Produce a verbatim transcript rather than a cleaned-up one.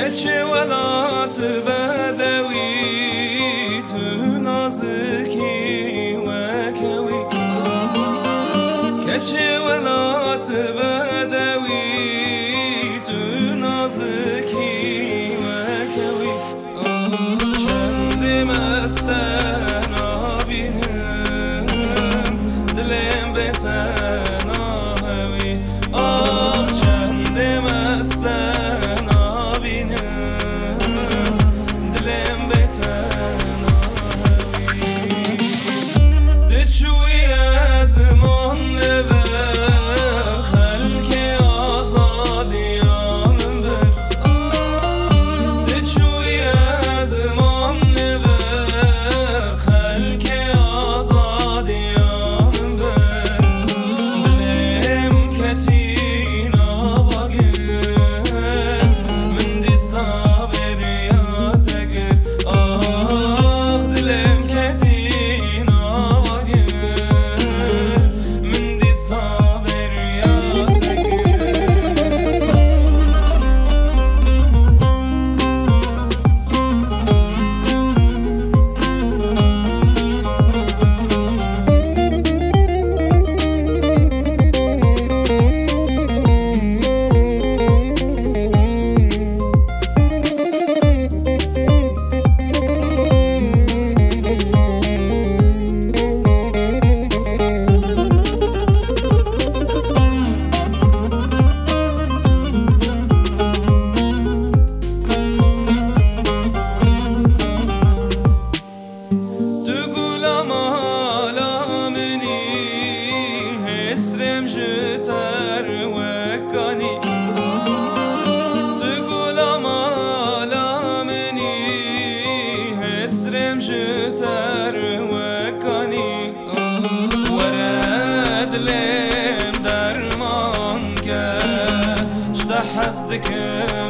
keçi velat bedevi tu naziki vekevi keçi velat bedevi tu naziki vekevi çendim esten abinim dilim beten ahevi ah çendim esten abinim dilim beten ahevi diçuyi ezman lever halki azadiyam ber diçuyi ezman lever halki azadiyam ber dilim ketina vagir min disaber ya tegir ah dilim ketina vagir min disaber ya tegir تقولم حالا منی حسرم جتر وکانی تقولم حالا منی حسرم جتر وکانی ورد لم درمان که شتحستکم